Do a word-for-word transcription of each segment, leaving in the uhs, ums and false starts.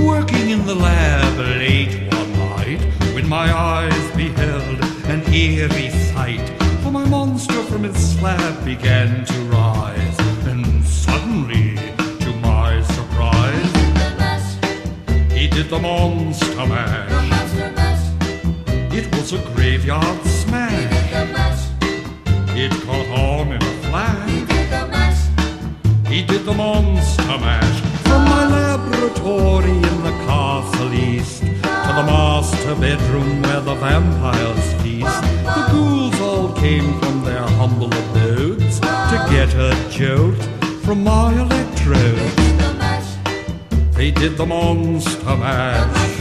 working in the lab late one night, when my eyes beheld an eerie sight. For my monster from its slab began to rise, and suddenly, to my surprise, he did the monster mash. It was a graveyard smash. It caught on in a flash. He did the monster mash. From my laboratory in the castle east to the master bedroom where the vampires feast, the ghouls all came from their humble abodes to get a jolt from my electrodes. They did the monster mash.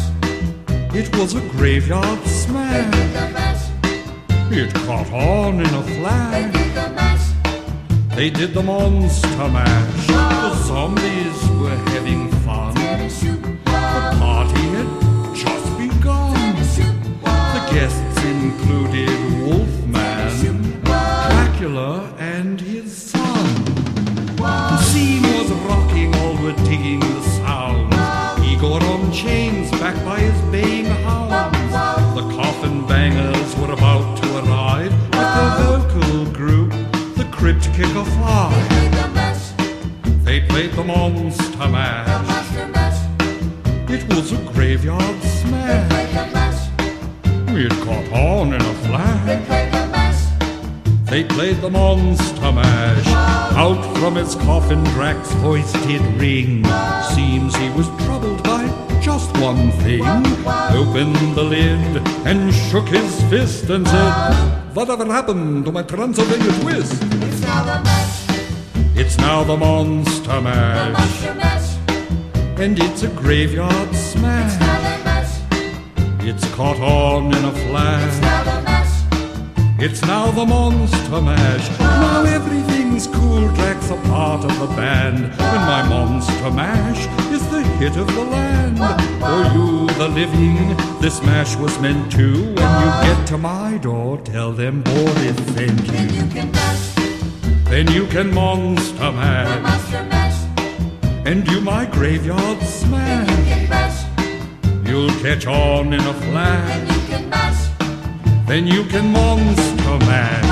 It was a graveyard smash. It caught on in a flash. They did the monster mash. The zombies were having fun. The party had just begun. The guests included Wolfman, Dracula, and his son. The scene was rocking, all were digging the sound. Igor on chains, backed by his baying hounds. The coffin bangers were about to arrive with their vocal group, the Crypt Kicker Five. They played the monster mash. It was a graveyard smash. It caught on in a flash. They played the monster mash. Out from its coffin Drac's voice did ring. Seems he was troubled by just one thing. Opened the lid and shook his fist and said, "Whatever happened to my Transylvania twist?" It's now the mash. It's now the monster mash. The monster mash. And it's a graveyard smash. It's now the mash. It's caught on in a flash. It's now the mash. It's now the monster mash. Now everything's cool, Drac's a part of the band, and my monster mash is the hit of the land. For you, the living, this mash was meant to. When you get to my door, tell them Boris sent Then you. you can mash. Then you can monster The mash, monster mash. and you my graveyard Then smash. you can mash. You'll catch on in a Then flash. you can mash. Then you can monster mash.